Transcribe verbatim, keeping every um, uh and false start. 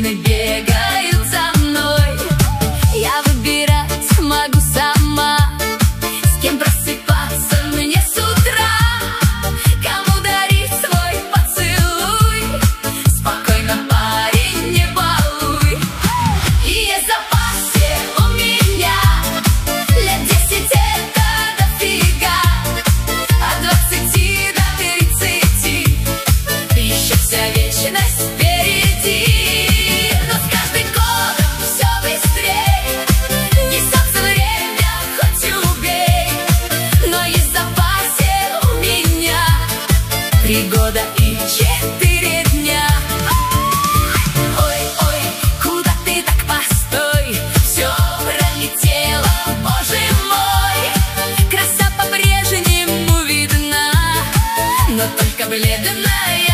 мужчины бегают за мной. Я выбирать могу сама, с кем просыпаться мне с утра, кому дарить свой поцелуй. Спокойно, парень, не балуй. И есть в запасе у меня лет десять, это дофига. От двадцати до тридцати еще вся вечность впереди. Но с каждым годом все быстрее несется время, хоть убей. Но есть в запасе у меня три года и четыре дня. Ой-ой, куда ты так, постой, все пролетело, боже мой. Краса по-прежнему видна, но только бледная